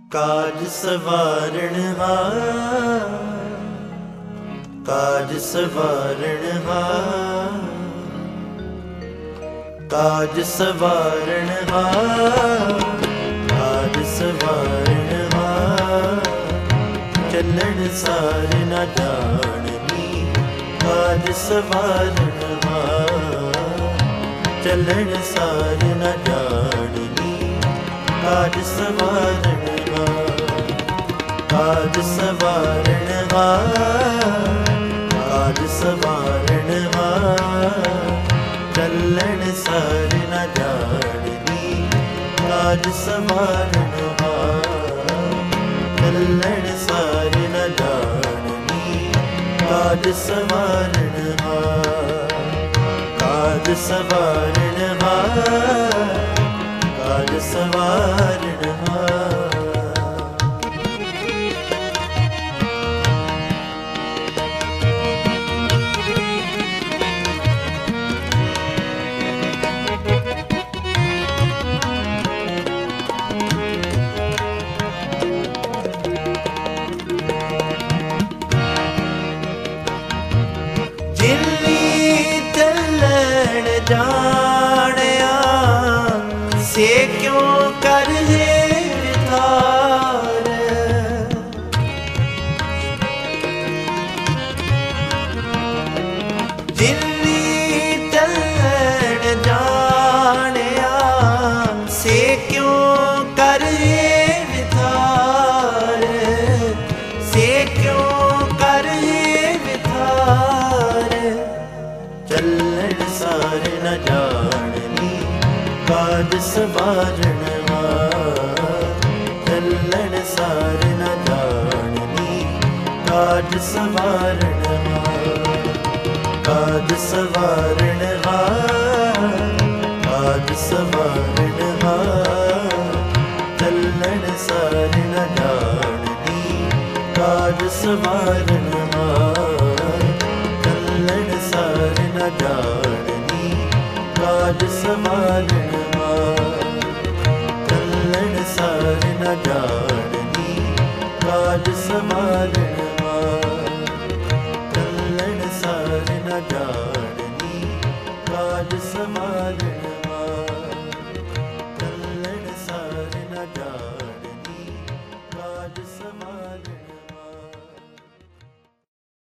काज सवारण हार, काज सवारण हार, काज सवारण हार, काज सवारण हार। चलन सार न जाननी काज सवारण हार, चलन सार न जाननी काज सवारण हार। काज सवारण हार, काज सवारण हार। चलन सार न जाननी काज सवारण हार, चलन सार न जाननी काज सवारण हार। काज सवारण हार, काज सवारण हार। जानिया से क्यों कर है विधार। जिन्नी चलन जानिया से क्यों कर है विधार, से क्यों कर है विधार। चलन सार न जाननी काज सवारण हार, चलन सार न जाननी काज सवारण हार। काज सवारण हार, काज सवारण हार। चलन सार न जाननी काज सवारण हार, चलन सार न जाननी काज सवारण हार। चलन सार न जाननी काज सवारण हार, चलन सार न जाननी काज सवारण।